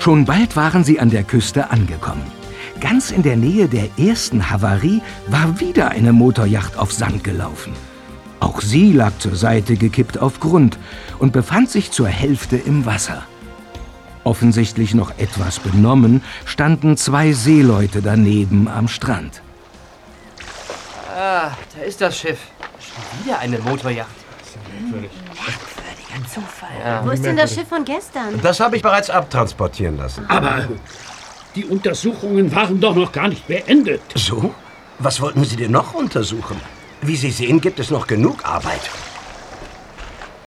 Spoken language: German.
Schon bald waren sie an der Küste angekommen. Ganz in der Nähe der ersten Havarie war wieder eine Motorjacht auf Sand gelaufen. Auch sie lag zur Seite gekippt auf Grund und befand sich zur Hälfte im Wasser. Offensichtlich noch etwas benommen, standen 2 Seeleute daneben am Strand. Ah, da ist das Schiff. Schon wieder eine Motorjacht. Merkwürdiger Zufall. Ja. Wo ist denn das Schiff von gestern? Das habe ich bereits abtransportieren lassen. Aber die Untersuchungen waren doch noch gar nicht beendet. So? Was wollten Sie denn noch untersuchen? Wie Sie sehen, gibt es noch genug Arbeit.